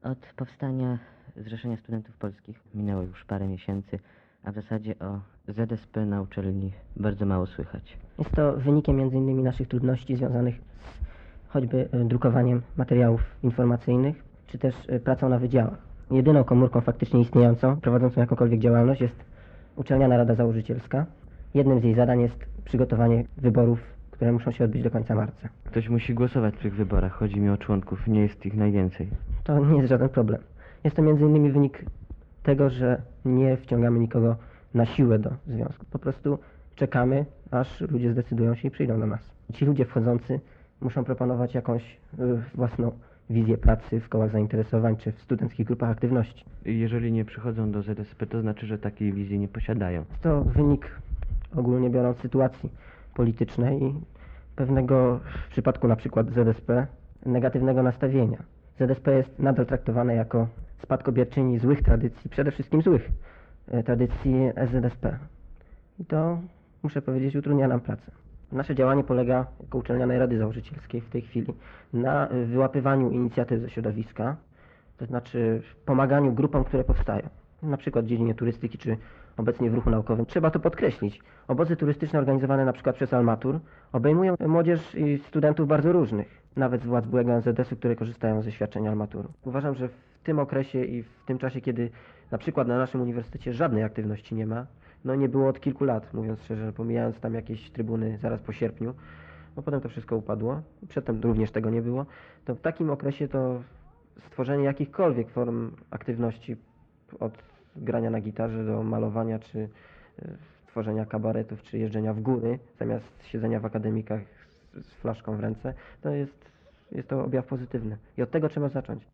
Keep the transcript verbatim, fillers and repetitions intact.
Od powstania Zrzeszenia Studentów Polskich minęło już parę miesięcy, a w zasadzie o Z S P na uczelni bardzo mało słychać. Jest to wynikiem między innymi naszych trudności związanych z choćby y, drukowaniem materiałów informacyjnych, czy też y, pracą na wydziałach. Jedyną komórką faktycznie istniejącą, prowadzącą jakąkolwiek działalność jest Uczelniana Rada Założycielska. Jednym z jej zadań jest przygotowanie wyborów, które muszą się odbyć do końca marca. Ktoś musi głosować w tych wyborach, chodzi mi o członków, nie jest ich najwięcej. To nie jest żaden problem. Jest to między innymi wynik tego, że nie wciągamy nikogo na siłę do związku. Po prostu czekamy, aż ludzie zdecydują się i przyjdą do nas. Ci ludzie wchodzący muszą proponować jakąś y, własną wizję pracy w kołach zainteresowań czy w studenckich grupach aktywności. Jeżeli nie przychodzą do Z S P, to znaczy, że takiej wizji nie posiadają. To wynik ogólnie biorąc sytuacji politycznej i pewnego, w przypadku na przykład Z S P, negatywnego nastawienia. Z S P jest nadal traktowane jako spadkobierczyni złych tradycji, przede wszystkim złych e, tradycji S Z S P. I to, muszę powiedzieć, utrudnia nam pracę. Nasze działanie polega, jako Uczelnianej Rady Założycielskiej w tej chwili, na e, wyłapywaniu inicjatyw ze środowiska, to znaczy pomaganiu grupom, które powstają. Na przykład w dziedzinie turystyki, czy obecnie w ruchu naukowym. Trzeba to podkreślić. Obozy turystyczne organizowane na przykład przez Almatur obejmują młodzież i studentów bardzo różnych, nawet z władz byłego N Z S u, które korzystają ze świadczeń Almaturu. Uważam, że w tym okresie i w tym czasie, kiedy na przykład na naszym uniwersytecie żadnej aktywności nie ma, no nie było od kilku lat, mówiąc szczerze, pomijając tam jakieś trybuny zaraz po sierpniu, bo potem to wszystko upadło, przedtem również tego nie było, to w takim okresie to stworzenie jakichkolwiek form aktywności od grania na gitarze do malowania, czy y, tworzenia kabaretów, czy jeżdżenia w góry, zamiast siedzenia w akademikach z, z flaszką w ręce, to jest, jest to objaw pozytywny. I od tego trzeba zacząć.